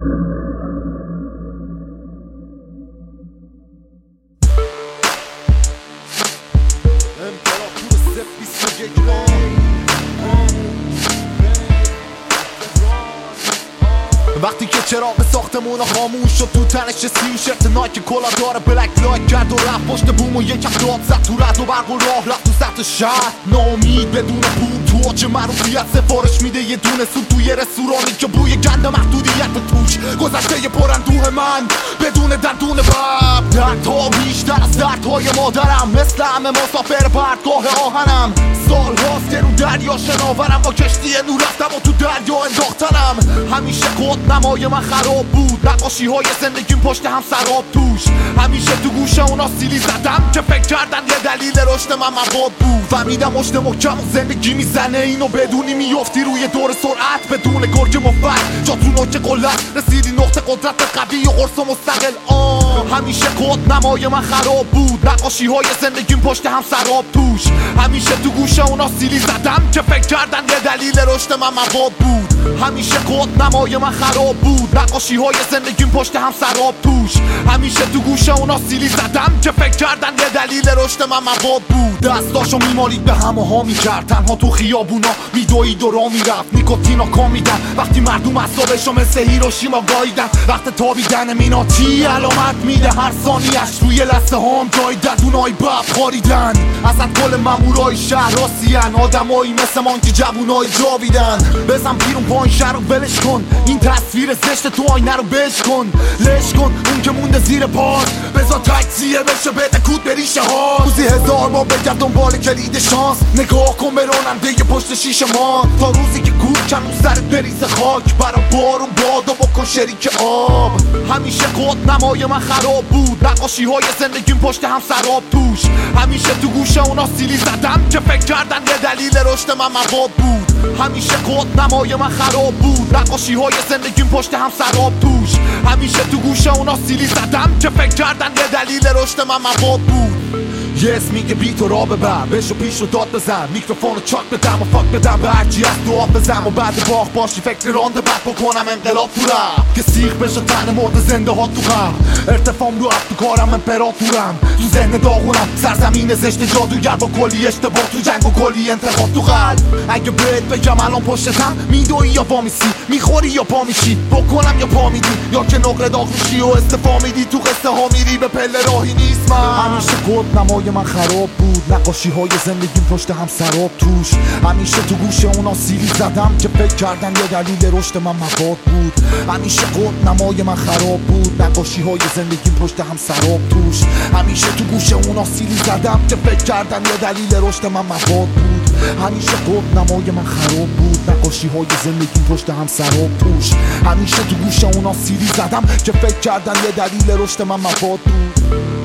وقتی که چراغ ساختمون خاموش شد تو تنش سی شرط نایک کلا داره بلک لایک کرد و رفت پشت بوم و یکم داد زد تو رد و برق و راه رفت تو سطح شهر ناامید بدون پول تو چه معروفیت سفارش میده یه دونه سوپ توی رستورانی که بوی گند محدودیت توش گذشته پراندوه من بدون دندون بب دردها بیشتر از دردهای مادرم مثل همه مسافر پرتگاه آهنم سال هاست که رو دریا شناورم با کشتی نور رفتم و تو دریا انداختنم همیشه کد نمای من خراب بود نقاشی های زندگیم پشت هم سراب توش همیشه تو گوشه اونا سیلی زدم که فکر کردن یه دلیل رشد من مواد بود فهمیدم مشت محکم و زندگی میزنه اینو بدونی میافتی روی دور سرعت بدون گرگ مفت جا تو نوک قلت رسیدی نقطه قدرت قوی و قرص و مستقل همیشه کد نمای من خراب بود نقاشی های زندگیم پشت هم سراب توش همیشه تو گوشه اونا سیلی زدم که فکر کردن یه دلیل رشد من مواد بود همیشه کد نمای من خراب بود نقاشی های زندگیم پشت هم سراب توش همیشه تو گوشه اونا سیلی زدم که فکر کردن یه دلیل رشد من مواد بود دستاشو میمالید به هم و ها میکرد تنها تو خیابونا میدوید و را میرفت نیکوتینا کامیدن وقتی مردم اصابشو مثل هیروشیما گاییدن وقت تابیدن میناتی علامت میده هر ثانیش روی لسه هام جای ددونای بب خاریدن اصلا کل مامورای شهر راسیان آدمایی مثل من که جوونای جاویدن بزن بیرون پایین شهر رو ولش کن این تصویر زشت تو آینه رو بش کن لش کن اون که مونده زیر پاس بذار تکسیه بشه بده کود بریشه ها روزی هزار ما بگرد دنبال کلید شانس نگاه کن به راننده پشت شیشه ما تا روزی که کود کن رو سرت بریزه خاک برا بارون بادو بکن شریک آب همیشه کد نمای من خراب بود نقاشی های زندگیم پشت هم سراب توش همیشه تو گوشه اونا سیلی زدم که فکر کردن یه دلیل رشد من مواد بود همیشه کد نمای من خراب بود نقاشی های زندگیم پشت هم سراب توش همیشه تو گوشه اونا سیلی زدم که فکر کردن یه دلیل رشد من مواد بود یه اسمی که بیت و را ببر بشو پیش رو داد بزن میکروفون رو چاک بدم و فاک بدم به هرچی از دعا بزن و بعد باخ باشی فکر رانده بد بکنم انقلاب تو رفت که سیخ بشه تن مرد زنده ها تو غم ارتفام رو افت تو کارم امپراتورم تو ذهن داغونم سرزمین زشت جادوگر با کلی اشتباه تو جنگ و کلی انتخاب تو قلب اگه بهت بگم الان پشتم میدوی یا پا میسی میخوری یا پا میشی بکنم یا پا میدی یا که نقره داغ میشی و استفا میدی تو قصه ها میری به پله راهی نیست من همیشه کد نمای من خراب بود نقاشی های زندگیم پشت هم سراب توش همیشه تو گوشه اونا سیلی زدم که فکر کردن یه دلیل رشد من مواد بود همیشه کد نمای من خراب بود نقاشی های زندگیم پشت هم سراب توش همیشه تو گوشه اونا سیلی زدم که فکر کردن یه دلیل رشد من مواد بود همیشه کد نمای من خراب بود نقاشی های زندگیم پشت هم سراب توش همیشه تو گوشه اونا سیلی زدم که فکر کردن یه دلیل رشد من مواد بود